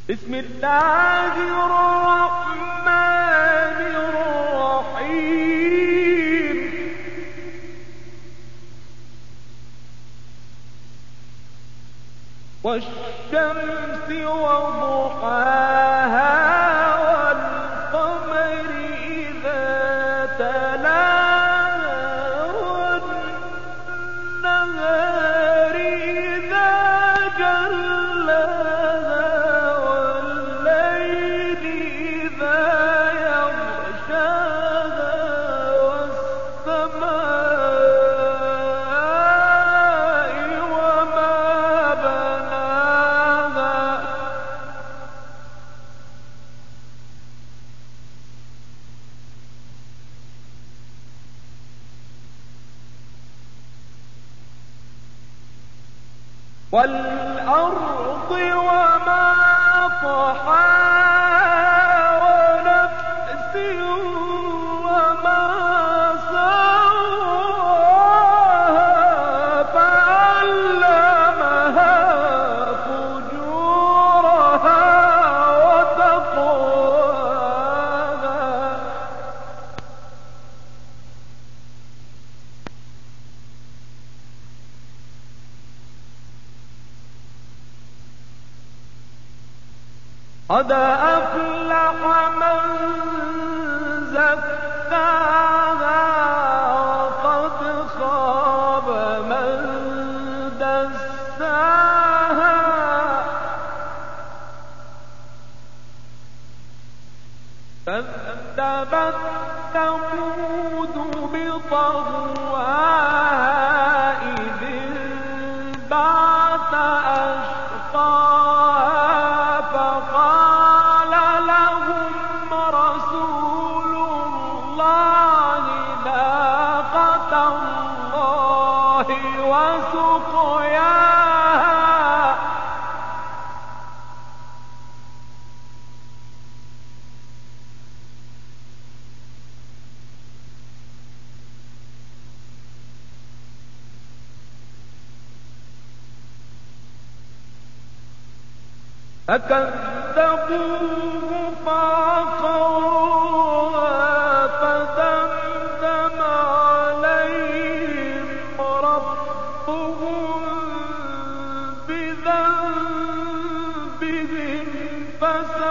بسم الله الرحمن الرحيم. والشمس وضحاها والقمر إذا تلاها والنهار إذا جلاها والليل إذا يغشاها والسماء وما بناها والأرض وما طحاها ونفس وما سواها فعلمها فجورها وتقواها قد أفلح من زكاها وقد خاب من دساها كذبت ثمود بطغواها إذ انبعث أشقاها فقال لهم رسول الله ناقة الله وسقياها فكذبوه فعقروها فدمدم عليهم ربهم بذنبهم فسواها